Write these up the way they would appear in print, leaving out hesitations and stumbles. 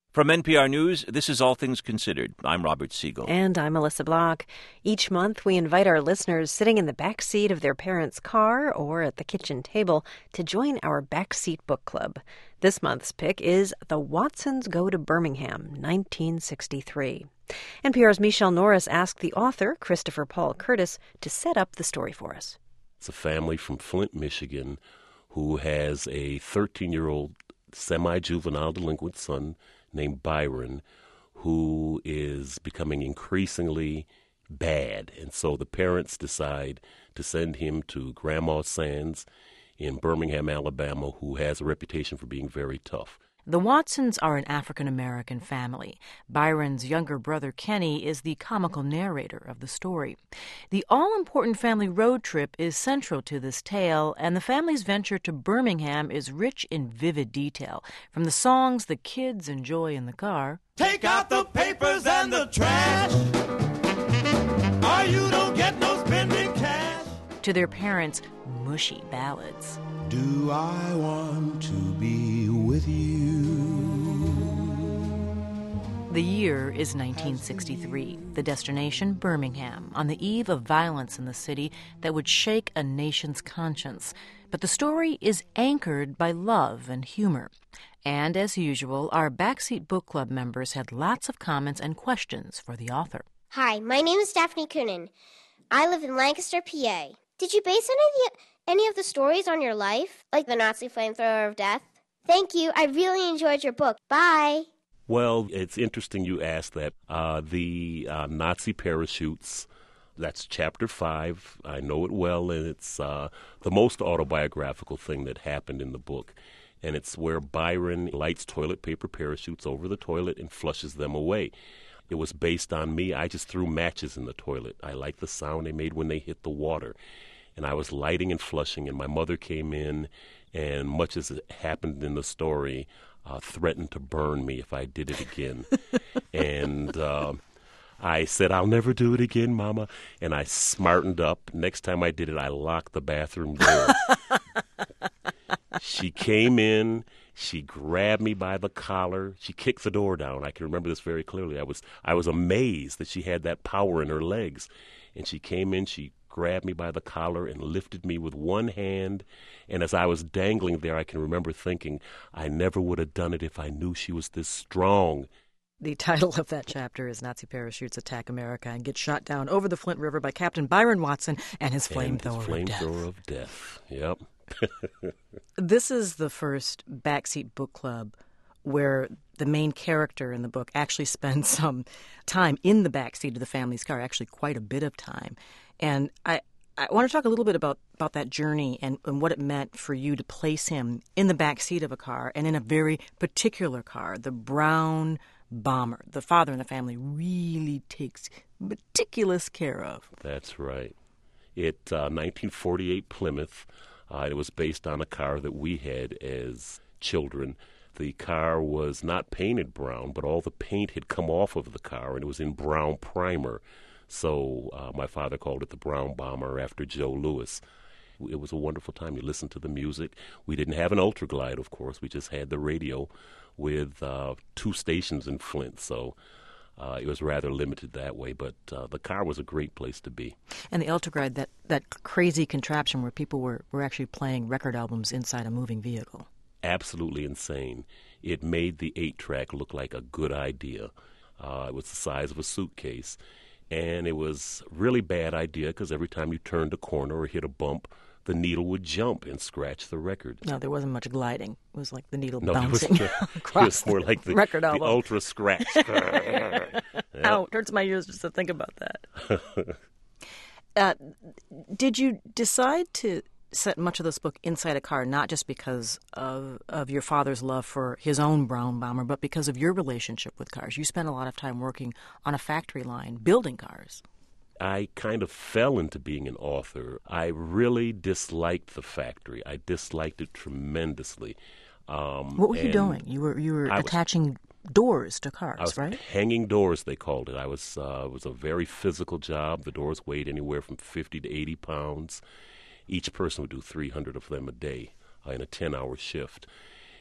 From NPR News, this is All Things Considered. I'm Robert Siegel. And I'm Melissa Block. Each month, we invite our listeners sitting in the back seat of their parents' car or at the kitchen table to join our Backseat Book Club. This month's pick is The Watsons Go to Birmingham, 1963. NPR's Michelle Norris asked the author, Christopher Paul Curtis, to set up the story for us. It's a family from Flint, Michigan, who has a 13-year-old semi-juvenile delinquent son named Byron, who is becoming increasingly bad. And so the parents decide to send him to Grandma Sands in Birmingham, Alabama, who has a reputation for being very tough. The Watsons are an African-American family. Byron's younger brother, Kenny, is the comical narrator of the story. The all-important family road trip is central to this tale, and the family's venture to Birmingham is rich in vivid detail. From the songs the kids enjoy in the car, "Take out the papers and the trash, or you don't get no spending cash," to their parents' mushy ballads. "Do I want to be with you?" The year is 1963. The destination, Birmingham, on the eve of violence in the city that would shake a nation's conscience. But the story is anchored by love and humor. And as usual, our Backseat Book Club members had lots of comments and questions for the author. Hi, my name is Daphne Coonan. I live in Lancaster, PA. Did you base any of the stories on your life, like the Nazi flamethrower of death? Thank you. I really enjoyed your book. Bye. Well, it's interesting you asked that. The Nazi parachutes, that's Chapter 5. I know it well, and it's the most autobiographical thing that happened in the book. And it's where Byron lights toilet paper parachutes over the toilet and flushes them away. It was based on me. I just threw matches in the toilet. I liked the sound they made when they hit the water. And I was lighting and flushing, and my mother came in, and much as it happened in the story, threatened to burn me if I did it again. And I said, "I'll never do it again, Mama." And I smartened up. Next time I did it, I locked the bathroom door. She came in. She grabbed me by the collar. She kicked the door down. I can remember this very clearly. I was amazed that she had that power in her legs. And she came in. She grabbed me by the collar and lifted me with one hand. And as I was dangling there, I can remember thinking, I never would have done it if I knew she was this strong. The title of that chapter is Nazi Parachutes Attack America and Get Shot Down Over the Flint River by Captain Byron Watson and his flamethrower of death. Yep. This is the first Backseat Book Club where the main character in the book actually spends some time in the backseat of the family's car, actually quite a bit of time. And I want to talk a little bit about that journey and what it meant for you to place him in the backseat of a car and in a very particular car, the brown Bomber. The father in the family really takes meticulous care of. That's right. 1948 Plymouth. It was based on a car that we had as children. The car was not painted brown, but all the paint had come off of the car, and it was in brown primer. So my father called it the Brown Bomber after Joe Louis. It was a wonderful time. You listened to the music. We didn't have an Ultraglide, of course. We just had the radio with 2 stations in Flint. So it was rather limited that way. But the car was a great place to be. And the Ultraglide, that crazy contraption where people were actually playing record albums inside a moving vehicle. Absolutely insane. It made the 8-track look like a good idea. It was the size of a suitcase. And it was a really bad idea because every time you turned a corner or hit a bump, the needle would jump and scratch the record. No, there wasn't much gliding. It was like the needle no, bouncing across it was more like the record album. The ultra scratch. Yep. Ow, it hurts my ears just to think about that. Did you decide to set much of this book inside a car, not just because of your father's love for his own Brown Bomber, but because of your relationship with cars? You spent a lot of time working on a factory line, building cars. I kind of fell into being an author. I really disliked the factory. I disliked it tremendously. What were you doing? You were attaching doors to cars, right? Hanging doors, they called it. It was a very physical job. The doors weighed anywhere from 50 to 80 pounds. Each person would do 300 of them a day in a 10-hour shift.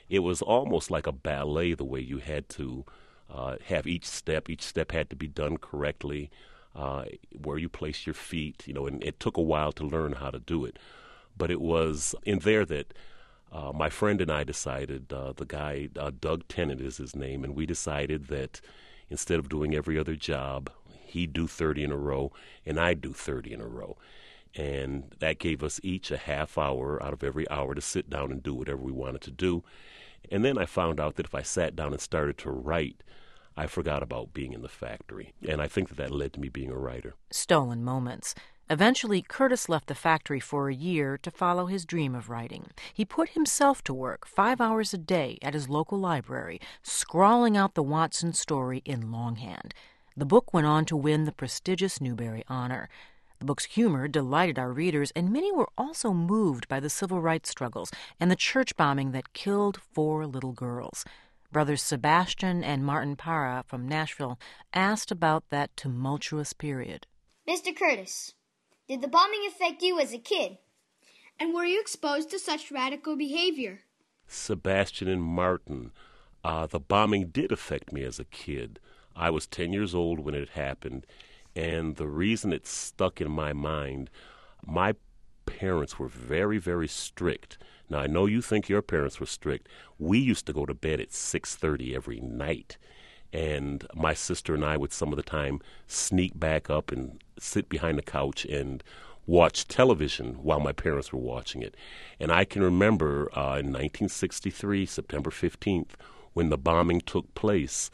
it was almost like a ballet the way you had to have each step had to be done correctly, where you place your feet, and it took a while to learn how to do it. But it was in there that my friend and I decided, the guy, Doug Tennant is his name, and we decided that instead of doing every other job, he'd do 30 in a row and I'd do 30 in a row. And that gave us each a half hour out of every hour to sit down and do whatever we wanted to do. And then I found out that if I sat down and started to write, I forgot about being in the factory. And I think that led to me being a writer. Stolen moments. Eventually, Curtis left the factory for a year to follow his dream of writing. He put himself to work 5 hours a day at his local library, scrawling out the Watson story in longhand. The book went on to win the prestigious Newbery honor. The book's humor delighted our readers, and many were also moved by the civil rights struggles and the church bombing that killed 4 little girls. Brothers Sebastian and Martin Parra from Nashville asked about that tumultuous period. Mr. Curtis, did the bombing affect you as a kid? And were you exposed to such radical behavior? Sebastian and Martin, the bombing did affect me as a kid. I was 10 years old when it happened, and the reason it stuck in my mind, my parents were very, very strict. Now, I know you think your parents were strict. We used to go to bed at 6:30 every night, and my sister and I would some of the time sneak back up and sit behind the couch and watch television while my parents were watching it. And I can remember in 1963, September 15th, when the bombing took place,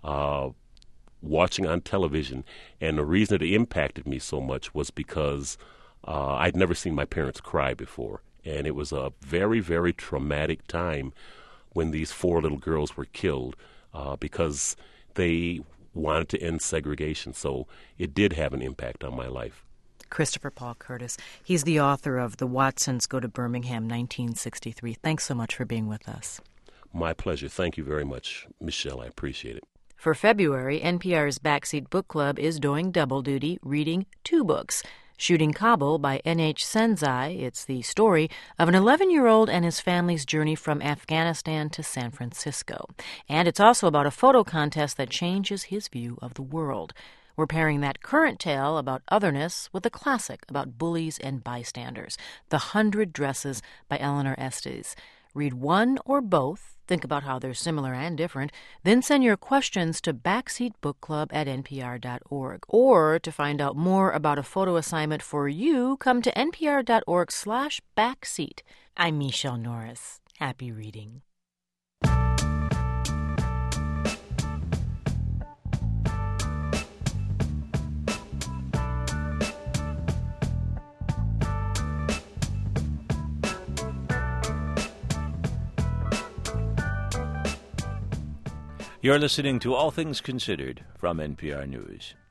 watching on television. And the reason it impacted me so much was because I'd never seen my parents cry before. And it was a very, very traumatic time when these 4 little girls were killed because they wanted to end segregation. So it did have an impact on my life. Christopher Paul Curtis. He's the author of The Watsons Go to Birmingham, 1963. Thanks so much for being with us. My pleasure. Thank you very much, Michelle. I appreciate it. For February, NPR's Backseat Book Club is doing double duty, reading 2 books. Shooting Kabul by N.H. Senzai. It's the story of an 11-year-old and his family's journey from Afghanistan to San Francisco. And it's also about a photo contest that changes his view of the world. We're pairing that current tale about otherness with a classic about bullies and bystanders, The 100 Dresses by Eleanor Estes. Read one or both. Think about how they're similar and different. Then send your questions to backseatbookclub@npr.org. Or to find out more about a photo assignment for you, come to npr.org/backseat. I'm Michelle Norris. Happy reading. You're listening to All Things Considered from NPR News.